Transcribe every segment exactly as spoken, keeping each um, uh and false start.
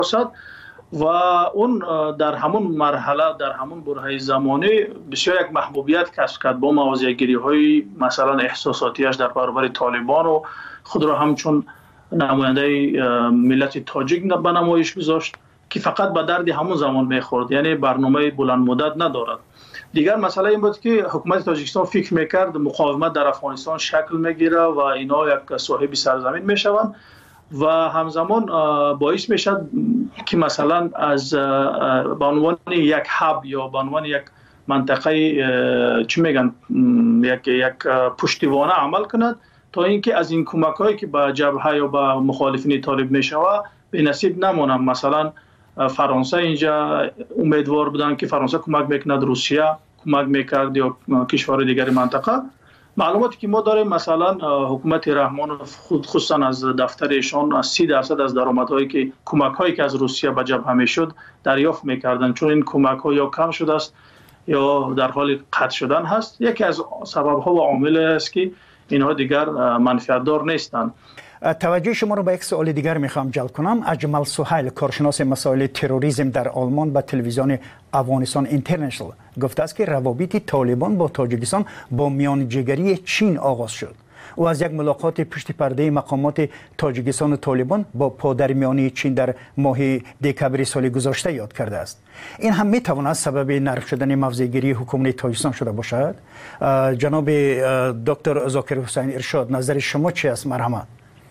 باشد و اون در همون مرحله در همون برهه زمانی بسیار یک محبوبیت کسب کرد با موضع‌گیری های مثلا احساساتیش در برابر طالبان و خود را همچون نماینده ملت تاجیک به نمایش گذاشت که فقط به درد همون زمان میخورد، یعنی برنامه بلند مدت ندارد. دیگر مسئله این بود که حکومت تاجیکستان فکر میکرد مقاومت در افغانستان شکل میگیره و اینا یک صاحب سرزمین میشوند و همزمان باعث میشد که مثلا از به عنوان یک هاب یا به عنوان یک منطقه چی میگن یک یک پشتیبانه عمل کند تا اینکه از این کمک هایی که به جبهه یا به مخالفین طالب میشوه به نصیب نمونم. مثلا فرانسه اینجا امیدوار بودن که فرانسه کمک میکند، روسیه کمک میکرد یا کشور دیگر منطقه. معلوماتی که ما داریم مثلا حکومت رحمان خود خصوصا از دفتر ایشان از سی درصد از درآمدهایی که کمک هایی که از روسیه به جبهه میشد دریافت میکردن، چون این کمک ها یا کم شده است یا در حال قطع شدن هست. یکی از سبب ها و عامل است که اینها دیگر منفعت دار نیستند. توجه شما رو به یک سوال دیگر میخوام جلب کنم. اجمل سهیل، کارشناس مسائل تروریسم در آلمان، به تلویزیون افغانستان اینترنشنال گفته است که روابط طالبان با تاجیکستان با میانجیگری چین آغاز شد. او از یک ملاقات پشت پرده مقامات تاجیکستان و طالبان با پادرمیانی چین در ماه دکمبر سال گذشته یاد کرده است. این هم میتواند سبب نرم شدن موضع‌گیری حکومت تاجیکستان شده باشد. جناب دکتر ذاکر حسین ارشاد، نظر شما چی است؟ مرحمت.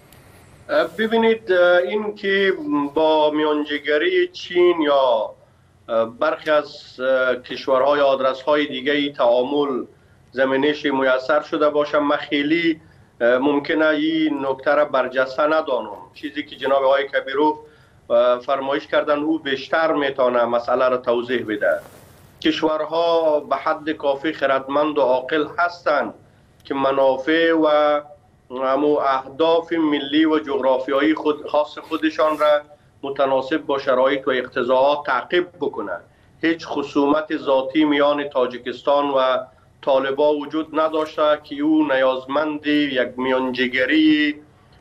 ببینید، این که با میانجیگری چین یا برخی از کشورهای آدرس‌های دیگه تعامل زمینش میسر شده باشه، من خیلی ممکنه این نکته را برجسته ندانم. چیزی که جناب آقای کبیروف فرمایش کردن او بیشتر میتونه مسئله را توضیح بده. کشورها به حد کافی خردمند و عاقل هستند که منافع و امو اهداف ملی و جغرافیایی خود خاص خودشان را متناسب با شرایط و اقتضاعات تعقیب بکنند. هیچ خصومت ذاتی میان تاجیکستان و طالبان وجود نداشته که او نیازمند یک میانجیگری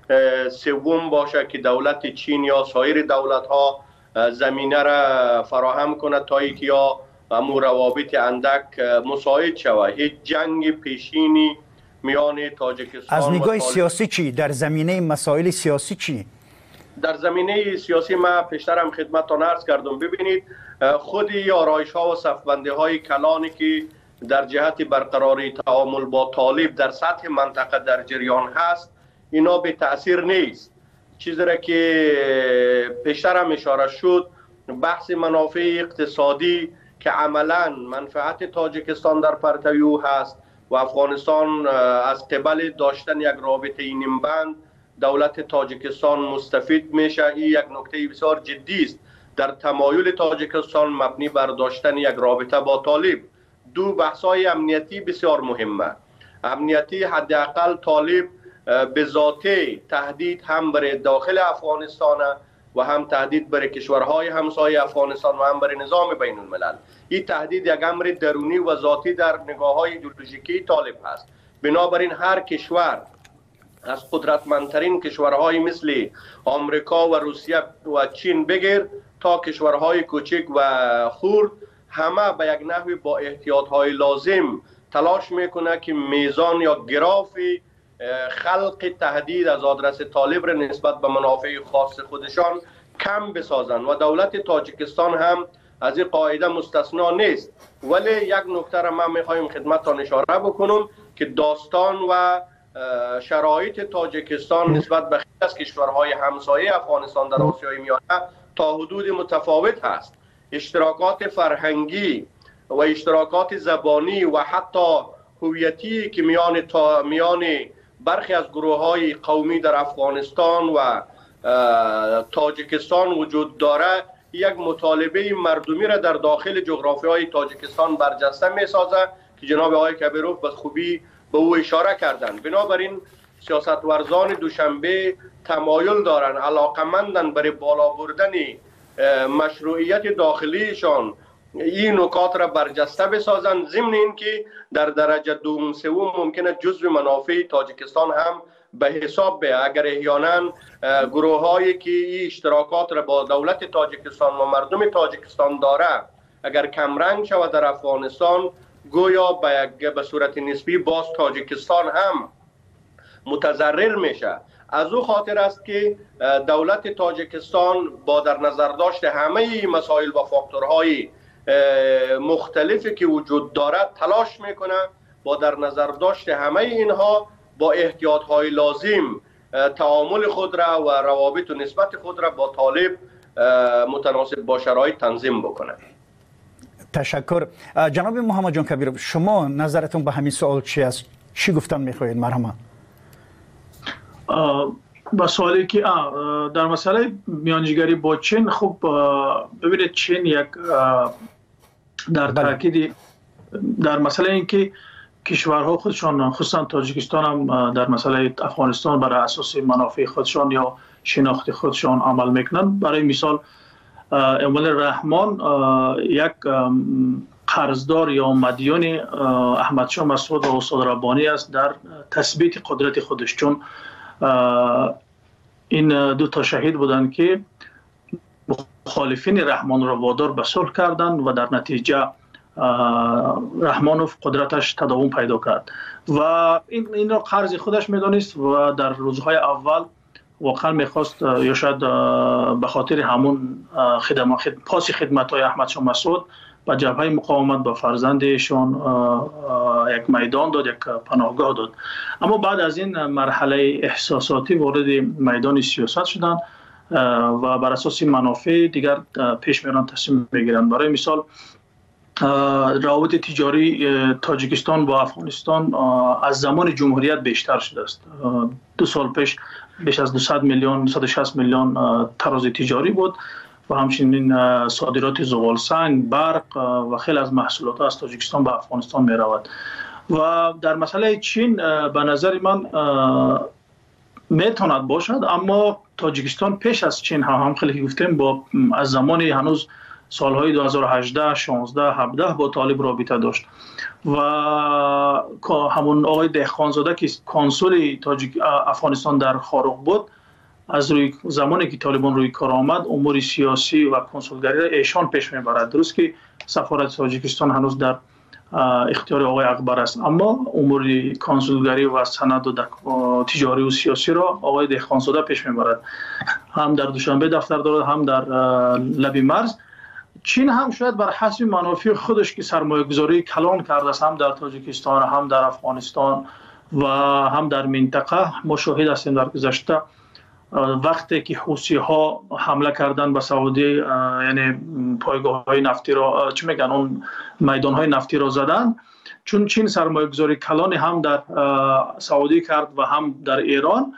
سوم باشه که دولت چین یا سایر دولت ها زمینه را فراهم کنه تا اینکه یا امو روابط اندک مساعد شود. هیچ جنگ پیشینی میان تاجیکستان از نگاه سیاسی چی؟ در زمینه مسائل سیاسی چی؟ در زمینه سیاسی ما پیشترم خدمتتان عرض کردم. ببینید، خود آرایش ها و صفبندی های کلانی که در جهت برقراری تعامل با طالب در سطح منطقه در جریان هست، اینا به تأثیر نیست. چیزی را که پیشترم اشاره شد، بحث منافع اقتصادی که عملا منفعت تاجیکستان در پرتو او هست و افغانستان از قبل داشتن یک رابطه نیم بند دولت تاجیکستان مستفید میشه. این یک نکته بسیار جدی است در تمایل تاجیکستان مبنی بر داشتن یک رابطه با طالب. دو بحث‌های امنیتی بسیار مهمه. امنیتی، حداقل طالب به ذاته تهدید هم برای داخل افغانستان و هم تهدید برای کشورهای همسایه افغانستان و هم برای نظام بین الملل. این تهدید یک امر درونی و ذاتی در نگاه‌های ایدئولوژیکی طالب هست. بنابراین هر کشور از قدرتمندترین کشورهای مثل آمریکا و روسیه و چین بگیر تا کشورهای کوچک و خرد، همه به یک نحوی با احتیاطهای لازم تلاش میکنه که میزان یا گراف خلق تهدید از آدرس طالب را نسبت به منافع خاص خودشان کم بسازند و دولت تاجیکستان هم از این قاعده مستثنا نیست. ولی یک نکته را من میخوایم خدمتتان اشاره بکنم که داستان و شرایط تاجیکستان نسبت به خیلی از کشورهای همسایه افغانستان در آسیای میانه تا حدود متفاوت هست. اشتراکات فرهنگی و اشتراکات زبانی و حتی هویتی که میان تا میان برخی از گروه‌های قومی در افغانستان و تاجیکستان وجود داره، یک مطالبه مردمی را در داخل جغرافیای تاجیکستان برجسته می‌سازه که جناب آقای کبیروف به خوبی به او اشاره کردند. بنابراین سیاستورزان دوشنبه تمایل دارند، علاقمندن برای بالا بردن مشروعیت داخلیشان این نکات را برجسته بسازند، ضمن اینکه در درجه دوم سوم ممکنه جزو منافع تاجیکستان هم به حساب بیه. اگر احیانا گروه هایی که این اشتراکات را با دولت تاجیکستان و مردم تاجیکستان داره اگر کمرنگ شود در افغانستان، گویا به به صورت نسبی باز تاجیکستان هم متضرر میشه. از او خاطر است که دولت تاجیکستان با در نظر داشت همه مسائل و فاکتورهای مختلفی که وجود دارد تلاش میکنه با در نظر داشت همه اینها با احتیاط های لازم تعامل خود را و روابط و نسبت خود را با طالب متناسب با شرایط تنظیم بکنه. تشکر. جناب محمد جان کبیر، شما نظرتون به همین سوال چی است؟ چی گفتن میخواهید؟ مرحبا. با سوالی که در مسئله میانجیگری با چین، خب ببینید چین یک در تاکید در مسئله اینکه کشورها خودشان خصوصا تاجیکستان هم در مسئله افغانستان برای اساس منافع خودشان یا شناخت خودشان عمل میکنن. برای مثال اول رحمان یک قرضدار یا مدیون احمد شاه مسعود و استاد ربانی است در تثبیت قدرت خودش، چون این دو تا شهید بودند که مخالفین رحمان را وادار به صلح کردند و در نتیجه رحمانوف قدرتش تداوم پیدا کرد و این این را قرض خودش میدانست و در روزهای اول واقعا میخواست یا شاید به خاطر همون خدمات خد... پاس خدمت های احمد شاه مسعود به جبهه مقاومت به فرزندشان یک میدان داد، یک پناهگاه داد. اما بعد از این مرحله احساساتی وارد میدان سیاست شدن و بر اساس منافع دیگر پیش میرن، تصمیم میگیرن. برای مثال روابط تجاری تاجیکستان با افغانستان از زمان جمهوریت بیشتر شده است. دو سال پیش بیش از دویست میلیون صد و شصت میلیون تراز تجاری بود و همچنین صادرات زغال سنگ، برق و خیلی از محصولات از تاجیکستان به افغانستان می رود. و در مسئله چین به نظر من میتواند باشد، اما تاجیکستان پیش از چین هم, هم خیلی گفتیم با از زمان هنوز سالهای دو هزار و هجده، شانزده، هفده با طالب رابطه داشت و همون آقای دهخانزاده که کنسول تاجیک افغانستان در خاروق بود، از روی زمانی که طالبان روی کار آمد امور سیاسی و کنسولگری را ایشان پیش میبرد. درست که سفارت تاجیکستان هنوز در اختیار آقای اکبر است، اما امور کنسولگری و سند و تجاری و سیاسی را آقای دهخانزاده پیش میبرد. هم در دوشنبه دفتر دارد، هم در لب مرز. چین هم شاید بر حسب منافع خودش که سرمایه گذاری کلان کرده است، هم در تاجیکستان، هم در افغانستان و هم در منطقه. ما شاهد هستیم در گذشته وقتی که حوثی ها حمله کردن به سعودی، یعنی پایگاه های نفتی را چی میگن اون میدان های نفتی را زدن، چون چین سرمایه گذاری کلان هم در سعودی کرد و هم در ایران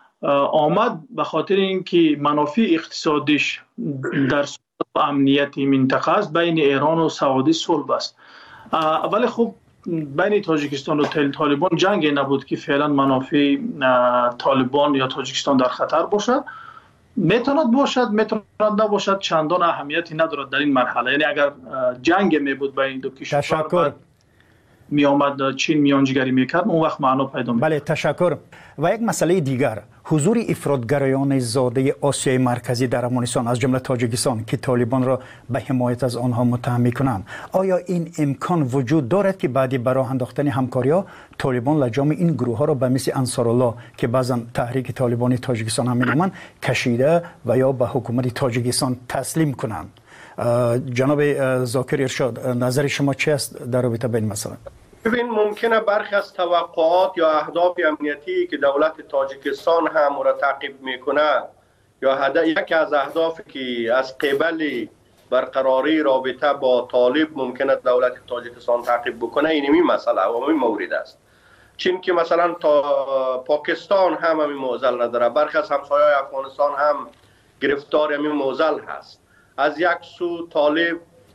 آمد، به خاطر اینکه منافع اقتصادیش در و امنیتی منطقه است بین ایران و سعودی صلح است. ولی خب بین تاجیکستان و طالبان جنگی نبود که فعلا منافع طالبان یا تاجیکستان در خطر باشد. میتواند باشد، میتواند نباشد، چندان اهمیتی ندارد در این مرحله. یعنی اگر جنگ می بود بین دو کشور، تشکر، می آمد چین میانجیگری میکرد، اون وقت معنا پیدا میکرد. بله تشکر. و یک مسئله دیگر، حضور افراطگرایان زاده آسیای مرکزی در افغانستان از جمله تاجیکستان که طالبان را به حمایت از آنها متهم میکنند، آیا این امکان وجود دارد که بعدی برای انداختن همکاری‌ها طالبان لجام این گروه ها را به مثل انصارالله که بعضا تحریک طالبانی تاجیکستان هم می‌نامند کشیده و یا به حکومت تاجیکستان تسلیم کنند؟ جناب ذاکر ارشاد، نظر شما چی است در رابطه با این مسئله؟ ببین، ممکنه برخی از توقعات یا اهداف امنیتی که دولت تاجیکستان هم را تعقیب میکنه یا هدف یکی از اهدافی که از قبل برقراری رابطه با طالب ممکنه دولت تاجیکستان تعقیب بکنه، این مسئله و این مورد است. چون که مثلا تا پاکستان هم همین معضل نداره، برخی از همسایه‌های افغانستان هم گرفتار همین معضل هست. از یک سو طالب،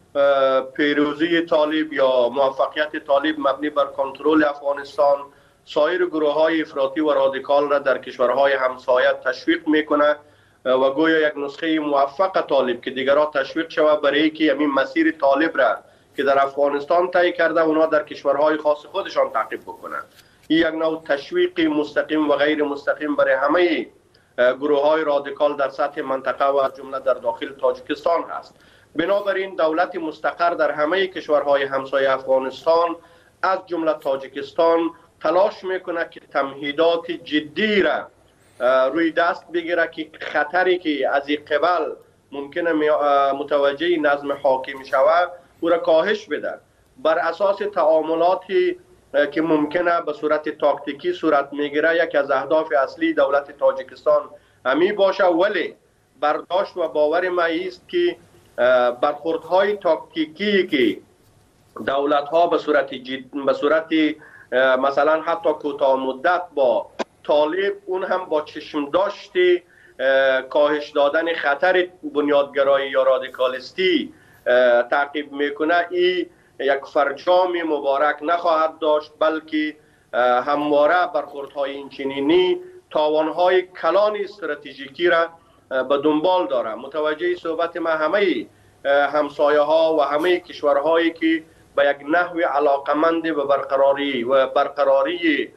پیروزی طالب یا موفقیت طالب مبنی بر کنترل افغانستان سایر گروه های افراطی و رادیکال را در کشورهای همسایه تشویق میکنه و گویا یک نسخه موفق طالب که دیگرها تشویق شود برای اینکه همین مسیر طالب را که در افغانستان طی کرده اونا در کشورهای خاص خودشان تعقیب بکنن. این یک نوع تشویق مستقیم و غیر مستقیم برای همه گروه های رادیکال در سطح منطقه و از جمله در داخل تاجیکستان هست. بنابراین دولت مستقر در همه کشورهای همسایه افغانستان از جمله تاجیکستان تلاش میکنه که تمهیدات جدی را روی دست بگیره که خطری که از این قبل ممکنه متوجه نظم حاکم شود او را کاهش بده. بر اساس تعاملاتی که ممکنه به صورت تاکتیکی صورت میگیره، یک از اهداف اصلی دولت تاجیکستان همی باشه، ولی برداشت و باور ما است که برخوردهای تاکتیکی که دولت ها به صورت جد... به صورت مثلا حتی کوتاه مدت با طالب، اون هم با چشم داشتی کاهش دادن خطر بنیادگرایی یا رادیکالیستی تعقیب میکنه، این یک فرجام مبارک نخواهد داشت، بلکه همواره برخوردهای اینچنینی تاوانهای کلان استراتژیکی را به دنبال داره. متوجه صحبت ما همه همسایه ها و همه کشورهایی که به یک نحو علاقمند به برقراری و برقراری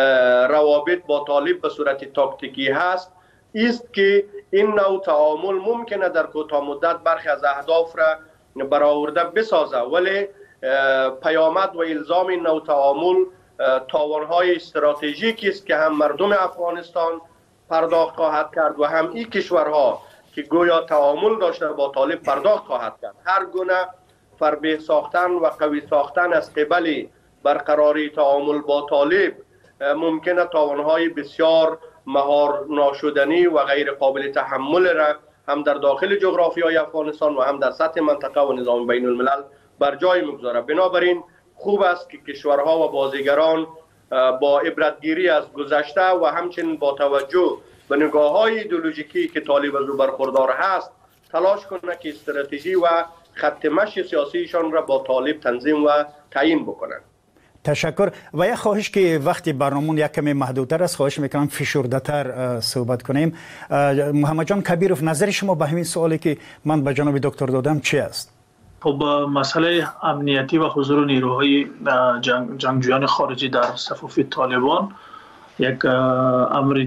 روابط با طالب به صورت تاکتیکی هست، است که این نوع تعامل ممکنه در کوتاه مدت برخی از اهداف را برآورده بسازه، ولی پیامد و الزام این نوع تعامل تاوانهای استراتژیکی است که هم مردم افغانستان پرداخت خواهد کرد و هم این کشورها که گویا تعامل داشته با طالب پرداخت خواهد کرد. هر گونه فربه ساختن و قوی ساختن از قبل برقراری تعامل با طالب ممکنه تاوانهای بسیار مهار ناشدنی و غیر قابل تحمل را هم در داخل جغرافیای افغانستان و هم در سطح منطقه و نظام بین الملل بر جای میگذاره. بنابراین خوب است که کشورها و بازیگران با عبرتگیری از گذشته و همچنین با توجه به نگاه‌های ایدئولوژیکی که طالب از او برخوردار هست تلاش کنه که استراتژی و خط مشی سیاسیشان را با طالب تنظیم و تعیین بکنند. تشکر. و یک خواهش که وقتی برنامون یک کمی محدودتر است، خواهش میکنم فشرده‌تر صحبت کنیم. محمد جان کبیروف، نظر شما به همین سوالی که من به جناب دکتر دادم چی است؟ خب مسئله امنیتی و حضور نیروهای جنگ، جنگجویان خارجی در صفوف طالبان یک امر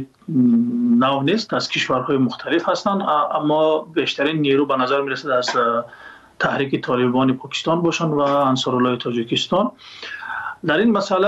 نو نیست، از کشورهای مختلف هستند، اما بیشترین نیرو به نظر میرسد از تحریک طالبان پاکستان باشند و انصارالله تاجیکستان. در این مسئله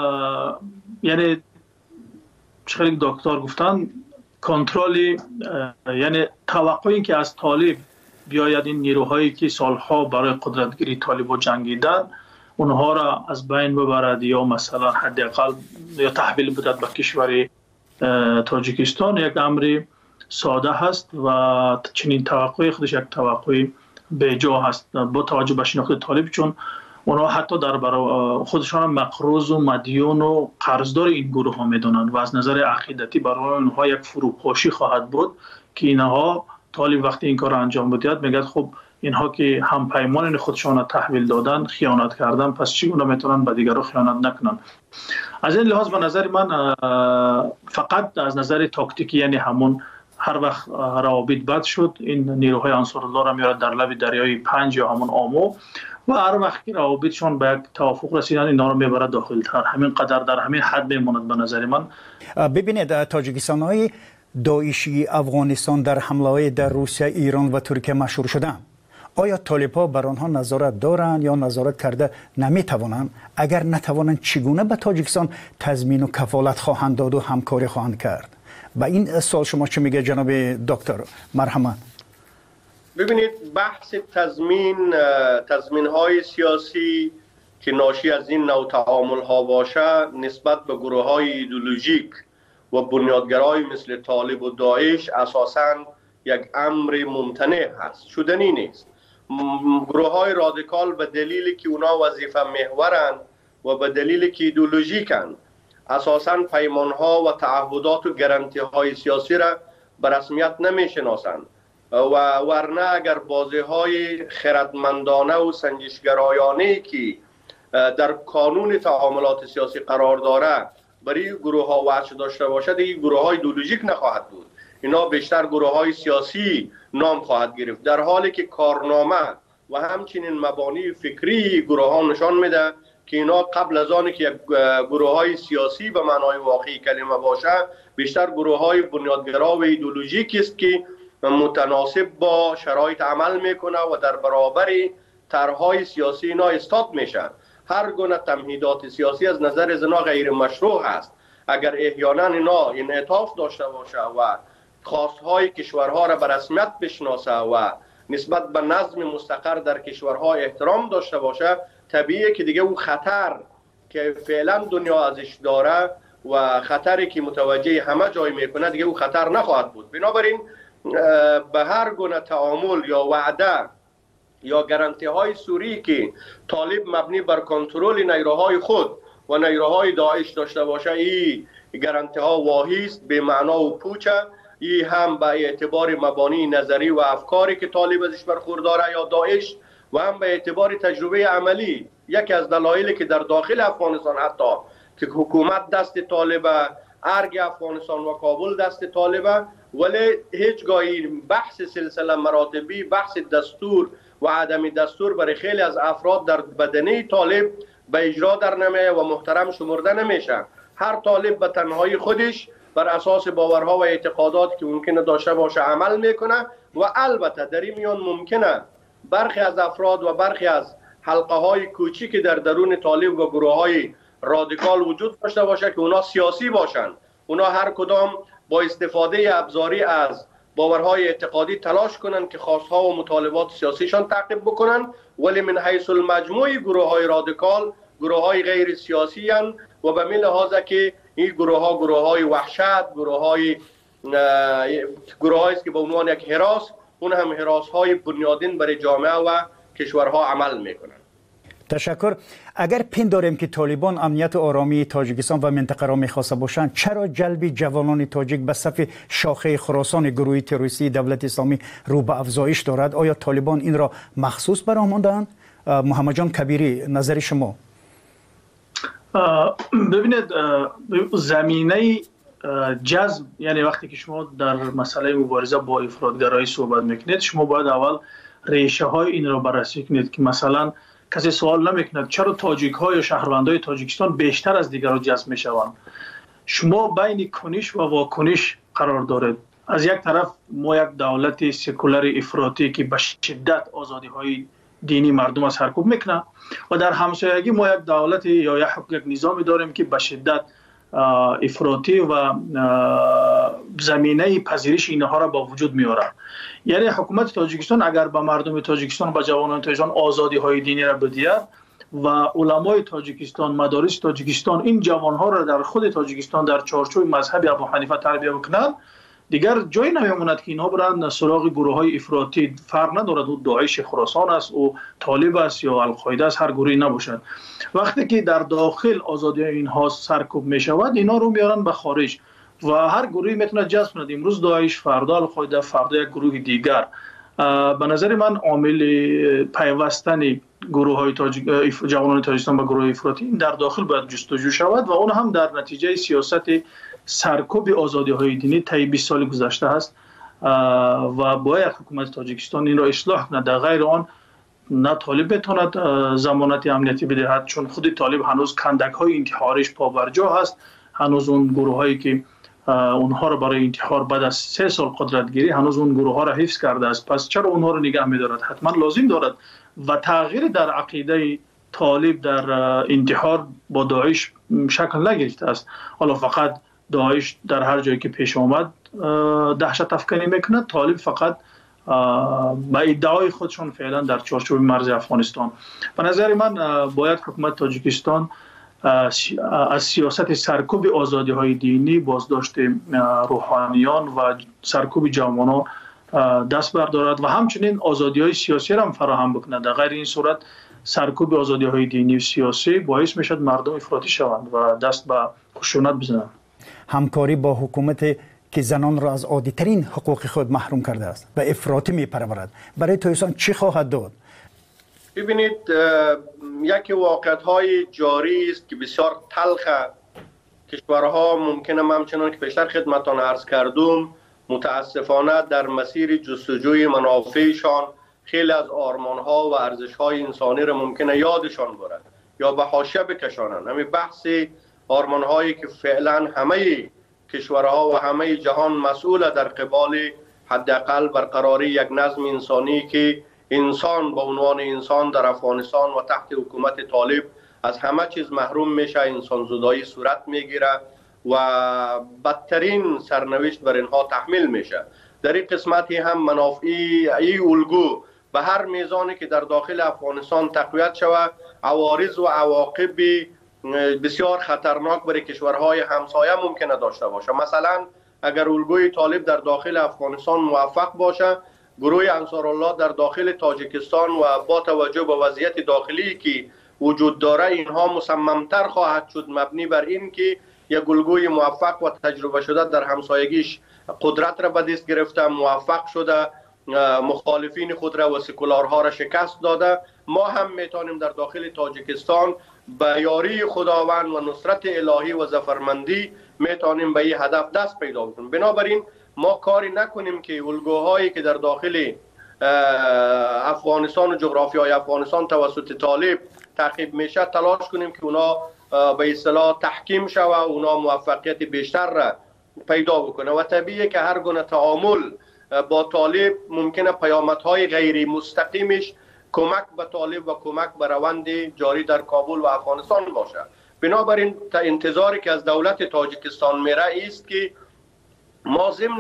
یعنی چخیلی دکتر گفتن کنترل، یعنی توقعی که از طالب بیاید این نیروهایی که سالها برای قدرتگیری طالب جنگیدن اونها را از بین ببرد یا مثلا حداقل یا تحویل بدهد به کشور تاجیکستان، یک امر ساده هست و چنین توقعی خودش یک توقع بیجا هست با توجه به شناخت طالب، چون اونها حتی در برای خودشان مقروض و مدیون و قرضدار این گروه ها میدونند و از نظر عقیدتی برای اونها یک فروپاشی خواهد بود که اینها طالب وقتی این کار را انجام بدهد میگه خب اینها که هم پیمان خودشان را تحویل دادن خیانت کردن، پس چگونه میتونن به دیگران خیانت نکنن. از این لحاظ به نظر من فقط از نظر تاکتیکی، یعنی همون هر وقت روابط بد شد این نیروهای انصارالله را میارد در لب دریای پنج یا همون آمو و هر وقت که روابطشان به یک توافق رسیدن اینا رو میبرد داخل تر، همین قدر در همین حد میماند به نظر من. ببینید تاجیکستان های داعشی افغانستان در حمله های در روسیه، ایران و ترکیه مشهور شدن. آیا طالب‌ها بر آنها نظارت دارند یا نظارت کرده نمیتوانند؟ اگر نتوانند چگونه به تاجیکستان تضمین و کفالت خواهند داد و همکاری خواهند کرد؟ با این سوال شما چه میگه جناب دکتر؟ مرحمت. ببینید بحث تضمین تضمین های سیاسی که ناشی از این نوع تعامل ها باشه نسبت به گروه های ایدئولوژیک و بنیادگرای مثل طالب و داعش اساساً یک امر ممتنع هست، شدنی نیست. گروه های رادیکال به دلیلی که اونا وظیفه محورند و به دلیلی که ایدئولوژیکند اساساً پیمان ها و تعهدات و گارانتی های سیاسی را به رسمیت نمی شناسند و ورنه اگر بازی های خردمندانه و سنجشگرایانه که در قانون تعاملات سیاسی قرار داره برای گروه ها وجه داشته باشد، این گروه های ایدئولوژیک نخواهد بود، اینا بیشتر گروه های سیاسی نام خواهد گرفت، در حالی که کارنامه و همچنین مبانی فکری گروه ها نشان میده که اینا قبل از آنی که یک گروه های سیاسی به معنای واقعی کلمه باشه بیشتر گروه های بنیادگرا و ایدئولوژیکی است که متناسب با شرایط عمل میکنه و در برابر طرحهای سیاسی اینا استاد میشن. هر گونه تمهیدات سیاسی از نظر زنا غیر مشروع است. اگر احیانا اینا انعطاف داشته باشه و خواستهای کشورها را به رسمیت بشناسه و نسبت به نظم مستقر در کشورها احترام داشته باشه، طبیعیه که دیگه او خطر که فعلا دنیا ازش داره و خطری که متوجه همه جای میکنه دیگه او خطر نخواهد بود. بنابراین به هر گونه تعامل یا وعده یا گارانتی های سوری که طالب مبنی بر کنترل نیروهای خود و نیروهای داعش داشته باشه، این گارانتی ها واهی است، به معنا و پوچه. این هم به اعتبار مبانی نظری و افکاری که طالب ازش برخورداره یا داعش و هم به اعتبار تجربه عملی. یکی از دلایلی که در داخل افغانستان حتی که حکومت دست طالبه، ارگ افغانستان و کابل دست طالبه، ولی هیچگاهی بحث سلسله مراتبی، بحث دستور و عدم دستور برای خیلی از افراد در بدنه طالب به اجرا در نمیه و محترم شمرده نمیشه. هر طالب به تنهایی خودش بر اساس باورها و اعتقادات که ممکنه داشته باشه عمل میکنه و البته در این میان ممکنه برخی از افراد و برخی از حلقه های کوچیک که در درون طالب و گروه های رادیکال وجود داشته باشه که اونا سیاسی باشن. اونا هر کدام با استفاده ابزاری از باورهای اعتقادی تلاش کنن که خواستها و مطالبات سیاسیشان تعقیب بکنن، ولی من حیث المجموع گروه های رادیکال گروه های غیر سیاسی هن و به می لحاظه که این گروه ها گروه های وحشت، گروه های گروه هایی است که به عنوان یک هراس، اون هم هراس های بنیادین برای جامعه و کشورها عمل میکنن. تشکر. اگر پنداریم که طالبان امنیت و آرامی تاجیکستان و منطقه را می‌خواسته باشند، چرا جلب جوانان تاجیک به صف شاخه خراسان گروه تروریستی دولت اسلامی رو به افزایش دارد؟ آیا طالبان این را مخصوص برآمدند؟ محمد جان کبیری، نظر شما؟ ببینید، زمینه جذب، یعنی وقتی که شما در مسئله مبارزه با افراطگرایی صحبت میکنید، شما باید اول ریشه های این را بررسی کنید که مثلا کسی سوال نمیکند چرا تاجیک ها یا شهروندای تاجیکستان بیشتر از دیگران جذب میشوند. شما بین کنش و واکنش قرار دارید. از یک طرف ما یک دولت سکولار افراطی که به شدت آزادی های دینی مردم از سرکوب میکنه و در همسایگی ما یک دولت یا یک یک نظامی داریم که به شدت افراطی و زمینه پذیرش اینها را با وجود میاره. یعنی حکومت تاجیکستان اگر به مردم تاجیکستان و جوانان تاجیکستان آزادی های دینی را بدهد و علمای تاجیکستان، مدارس تاجیکستان این جوان ها را در خود تاجیکستان در چارچوب مذهب ابو حنیفه تربیت بکنند، دیگر جایی نمیماند که اینا برند سراغ گروه های افراطی. فرق ندارد او داعش خراسان است او طالب است یا القاعده است، هر گروهی نباشد. وقتی که در داخل آزادی اینها سرکوب می شود، اینا رو میارن به خارج و هر گروهی میتونه جذب کند. امروز داعش، فردا القاعده، فردا یک گروه دیگر. به نظر من عامل پیوستن گروه های تاجیک جوانان تاجیکستان به گروه افراطی در داخل باید جستجو شود و اون هم در نتیجه سیاست سرکوب آزادی های دینی طی بیست سال گذشته است و باید حکومت تاجیکستان این را اصلاح کند. در غیر آن نه طالب بتواند ضمانت امنیتی بدهد، چون خود طالب هنوز کندک های انتحاریش پابرجا هست. هنوز اون گروه هایی که اونها را برای انتحار بعد از سه سال قدرت گیری هنوز اون گروه ها را حفظ کرده است. پس چرا اونها را نگه می‌دارد؟ حتما لازم دارد و تغییر در عقیده طالب در انتحار با داعش شکل نگرفته است. حالا فقط داعش در هر جایی که پیش آمد دهشت افکنی میکنه، طالب فقط به ادعای خودشون فعلا در چارچوب مرز افغانستان. به نظر من باید حکومت تاجیکستان از سیاست سرکوب آزادی های دینی، بازداشت روحانیان و سرکوب جوانان دست بردارد و همچنین آزادی های سیاسی را هم فراهم بکند. در غیر این صورت سرکوب آزادی های دینی و سیاسی باعث میشد مردم افراطی شوند و دست به خشونت بزنند. همکاری با حکومت که زنان را از عادی ترین حقوق خود محروم کرده است و افراطی میپرورد، برای تاجیکستان چی خواهد داد؟ ببینید، یکی واقعیت‌های جاری است که بسیار تلخ. کشورها ممکنه همچنان که پیشتر خدمتتان عرض کردم متاسفانه در مسیر جستجوی منافعشان خیلی از آرمان‌ها و ارزش‌های انسانی را ممکنه یادشان بره. یا به حاشیه بکشانند. همین بحث آرمان هایی که فعلا همه کشورها و همه جهان مسئول در قبال حداقل برقراری یک نظم انسانی که انسان به عنوان انسان در افغانستان و تحت حکومت طالب از همه چیز محروم میشه، انسان زدایی صورت میگیره و بدترین سرنوشت بر اینها تحمیل میشه. در این قسمتی هم منافعی ای الگو به هر میزانی که در داخل افغانستان تقویت شود عوارض و عواقب بسیار خطرناک برای کشورهای همسایه ممکنه داشته باشه. مثلا اگر الگوی طالب در داخل افغانستان موفق باشه، گروه انصارالله در داخل تاجیکستان و با توجه به وضعیت داخلی که وجود داره اینها مصممتر خواهد شد مبنی بر این که یک الگوی موفق و تجربه شده در همسایگیش قدرت را به دست گرفته، موفق شده، مخالفین خود را و سکولارها را شکست داده. ما هم میتونیم در داخل تاجیکستان به یاری خداوند و نصرت الهی و ظفرمندی میتونیم به این هدف دست پیدا کنیم. بنابراین ما کاری نکنیم که الگوهایی که در داخل افغانستان و جغرافیای افغانستان توسط طالب تعقیب میشه تلاش کنیم که اونا به اصطلاح تحکیم شوه و اونا موفقیت بیشتر را پیدا بکنه و طبیعیه که هر گونه تعامل با طالب ممکنه پیامدهای غیر مستقیمش کمک به طالب و کمک به روند جاری در کابل و افغانستان باشه. بنابراین تا انتظاری که از دولت تاجیکستان میره است که ما ضمن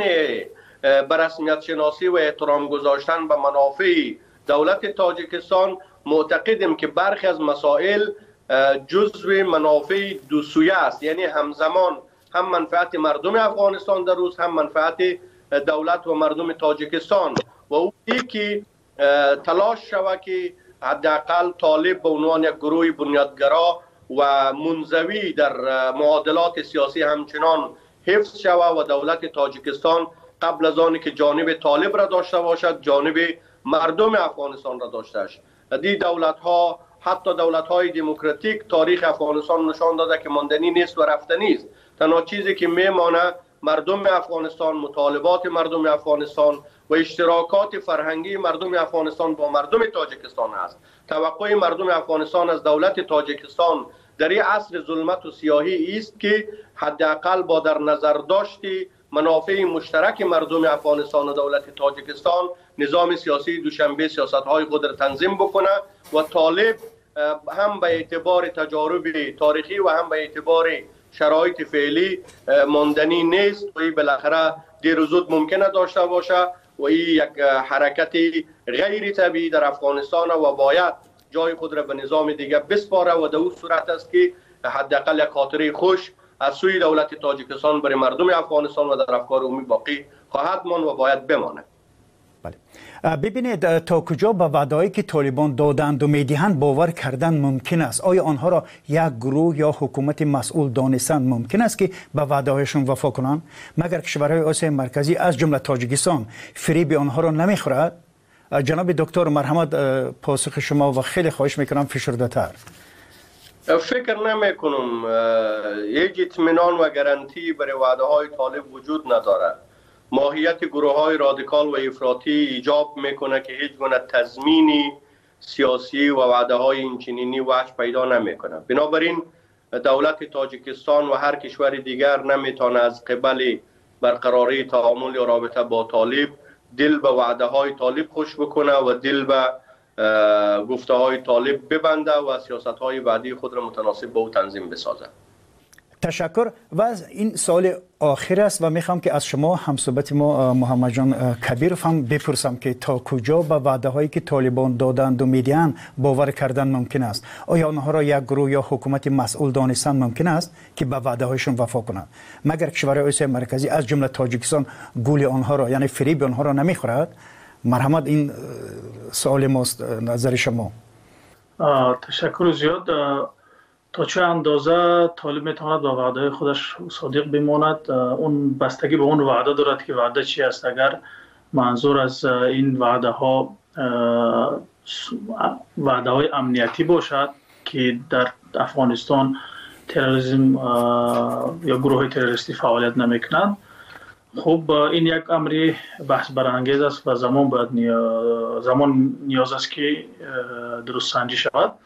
به رسمیت شناسی و احترام گذاشتن به منافع دولت تاجیکستان معتقدیم که برخی از مسائل جزو منافع دو سویه است، یعنی همزمان هم منفعت مردم افغانستان در روز هم منفعت دولت و مردم تاجیکستان و او که تلاش شود که حداقل طالب به عنوان یک گروه بنیادگرا و منزوی در معادلات سیاسی همچنان حفظ شود و دولت تاجیکستان قبل از آنی که جانب طالب را داشته باشد جانب مردم افغانستان را داشته است. دی دولت ها حتی دولت های دموکراتیک تاریخ افغانستان نشان داده که ماندنی نیست و رفتنی است. تنها چیزی که میمانه مردم افغانستان، مطالبات مردم افغانستان و اشتراکات فرهنگی مردم افغانستان با مردم تاجیکستان است. توقع مردم افغانستان از دولت تاجیکستان در این عصر ظلمت و سیاهی است که حداقل با در نظر داشتی منافع مشترک مردم افغانستان و دولت تاجیکستان نظام سیاسی دوشنبه سیاست های خود را تنظیم بکنه و طالب هم به اعتبار تجارب تاریخی و هم به اعتبار شرایط فعلی ماندنی نیست و این بالاخره دیر و زود ممکنه داشته باشه و این یک حرکت غیر طبیعی در افغانستان و باید جای خود را به نظام دیگه بسپاره و در اون صورت است که حداقل یک خاطره خوش از سوی دولت تاجیکستان برای مردم افغانستان و در افکار عمومی باقی خواهد ماند و باید بماند. بله. ببینید تا کجا به وعده‌ای که طالبان دادند و میدهند باور کردن ممکن است؟ آیا آنها را یک گروه یا حکومت مسئول دانستند ممکن است که به وعده‌هایشان وفا کنند؟ مگر کشورهای آسیای مرکزی از جمله تاجیکستان فریب آنها را نمیخورد؟ جناب دکتر مرحمت پاسخ شما و خیلی خواهش میکنم فشرده تر. فکر نمی کنم یک اطمینان و گارانتی برای وعده های طالب وجود نداره. ماهیت گروه های رادیکال و افراطی ایجاب میکنه که هیچ گونه تضمینی سیاسی و وعده های اینچنینی وجه پیدا نمیکنه. بنابراین دولت تاجیکستان و هر کشور دیگر نمیتونه از قبل برقراری تعامل یا رابطه با طالب دل به وعده های طالب خوش بکنه و دل به گفته های طالب ببنده و سیاست های بعدی خود را متناسب با او تنظیم بسازه. تشکر. و این سال آخر است و میخوام که از شما همصحبت ما محمد جان کبیرов هم بپرسم که تا کجا به وعده هایی که طالبان دادند و میدهند باور کردن ممکن است؟ آیا آنها را یک گروه یا حکومت مسئول دانستن ممکن است که به وعده هایشان وفا کنند؟ مگر کشورهای آسیای مرکزی از جمله تاجیکستان گول آنها را یعنی فریب آنها را نمیخورد؟ مرحمت این سوال ماست، نظر شما. تشکر زیاد. تا چه اندازه طالب میتواند با وعده خودش صادق بماند اون بستگی به اون وعده دارد که وعده چی است. اگر منظور از این وعده ها وعده های امنیتی باشد که در افغانستان تروریسم یا گروه تروریستی فعالیت نمیکنند، خب این یک امری بحث برانگیز است و زمان باید نیا... زمان نیاز است که درست سنجی شود.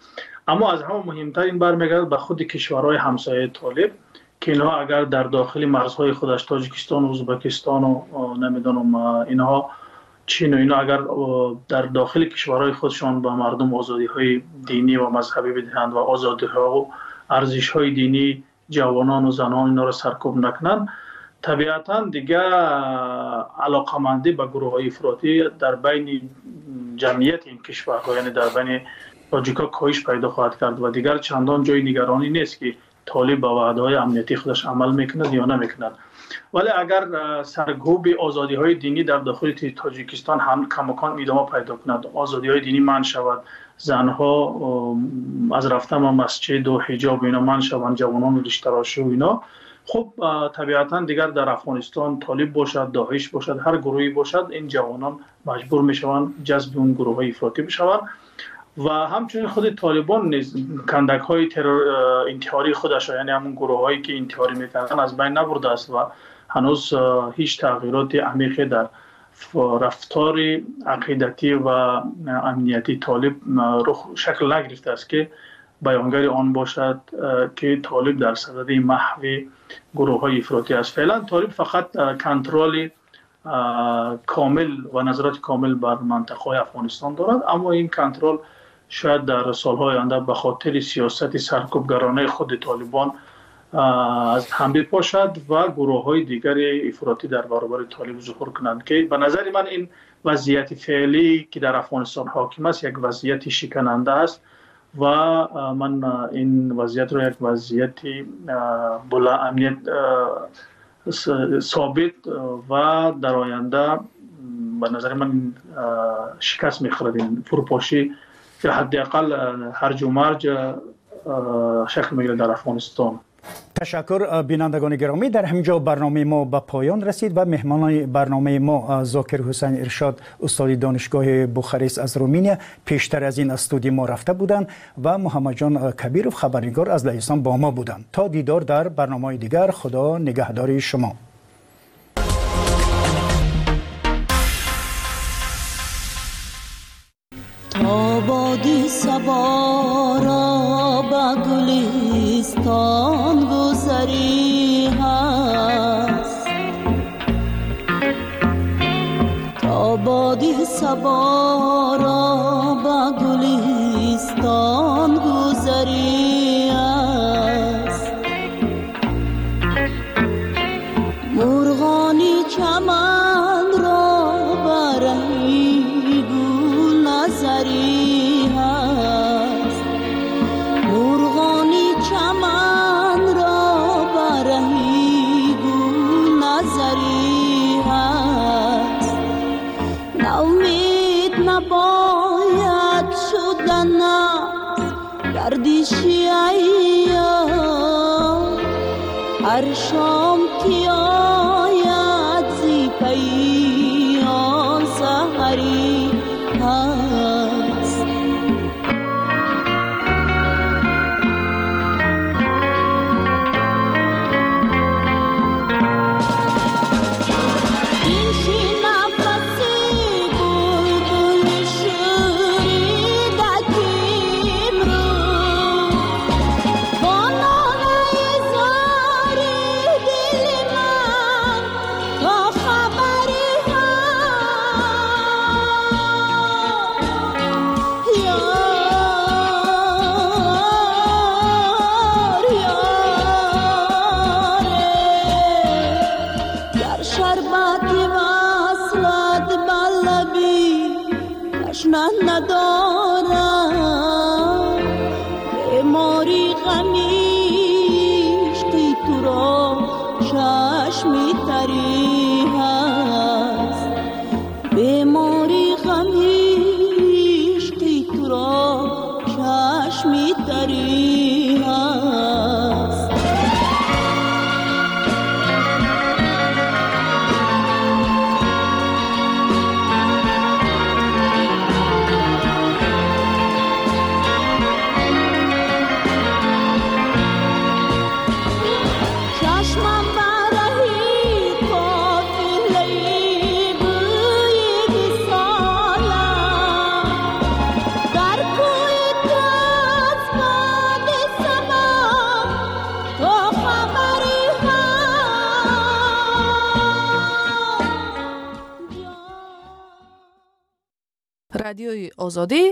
اما از همه مهمتر این برمیگردد به خود کشورهای همسایه طالب که اینها اگر در داخل مرزهای خودش تاجیکستان و ازبکستان و نمیدونم اینها چین و اینا اگر در داخل کشورهای خودشان به مردم آزادی های دینی و مذهبی بدهند و آزادی ها و ارزش های دینی جوانان و زنان اینا را سرکوب نکنند، طبیعتا دیگه علاقمندی به گروه های افراطی در بین جمعیت این کشورها یعنی در بین تاجیکا کاهش پیدا خواهد کرد و دیگر چندان جای نگرانی نیست که طالب با وعده‌های امنیتی خودش عمل میکند یا نمیکند. ولی اگر سرکوب آزادی های دینی در داخل تاجیکستان هم کماکان ادامه پیدا کند، آزادی های دینی منع شود، زنها از رفتن به مسجد و حجاب اینا منع شوند، جوانان ریش تراشی و اینا، خب طبیعتا دیگر در افغانستان طالب باشد، داعش باشد، هر گروهی باشد، این جوانان مجبور میشوند جذب اون گروه های افراطی بشوند و همچنین خود طالبان نیز کندک های ترور انتحاری خودش یعنی همون گروه هایی که انتحاری میکنن از بین نبرده است و هنوز هیچ تغییرات عمیقی در رفتار عقیدتی و امنیتی طالب شکل نگرفته است که بیانگر آن باشد که طالب در صدد محو گروه های افراطی است. فعلا طالب فقط کنترل کامل و نظارت کامل بر منطقه افغانستان دارد، اما این کنترل شاید در سالهای آینده به خاطر سیاست سرکوبگرانه خود طالبان از هم بپاشد و گروه های دیگر افراطی در برابر طالب ظهور کنند که به نظر من این وضعیت فعلی که در افغانستان حاکم است یک وضعیت شکننده است و من این وضعیت را یک وضعیت بلا امنیت ثابت و در آینده به نظر من شکست می‌خورد این فروپاشی که حداقل هرج و مرج شکل می‌گیرد در افغانستان. تشکر بینندگان گرامی، در همینجا برنامه ما به پایان رسید و مهمان برنامه ما زاکر حسین ارشاد استاد دانشگاه بوخارست از رومانیا پیشتر از این استودیو ما رفته بودند و محمد جان کبیرов خبرنگار از لهستان با ما بودند. تا دیدار در برنامه دیگر، خدا نگهدار شما. تا بادی صبا را به گلستان گذری هست، تا بادی صبا را به گلستان گذری هست، مرغانی چمن را برهی گل نظری هست، مرغانی چمن را برهی گل نظری هست، ناامید نباید شدن از گردشی ایام، هر شام که آید زی پی آن سحری هست. این شی نفسی بلبل شوریده کیم رو با ناله زاری دل من تا خبری هست. یار یاره گر شربتی وصلت بلبی تشنه ندارم، بیماری غمیش که تو را چشمی تری هست، بیماری غمیش که تو را چشمی تری هست. رادیوی آزادی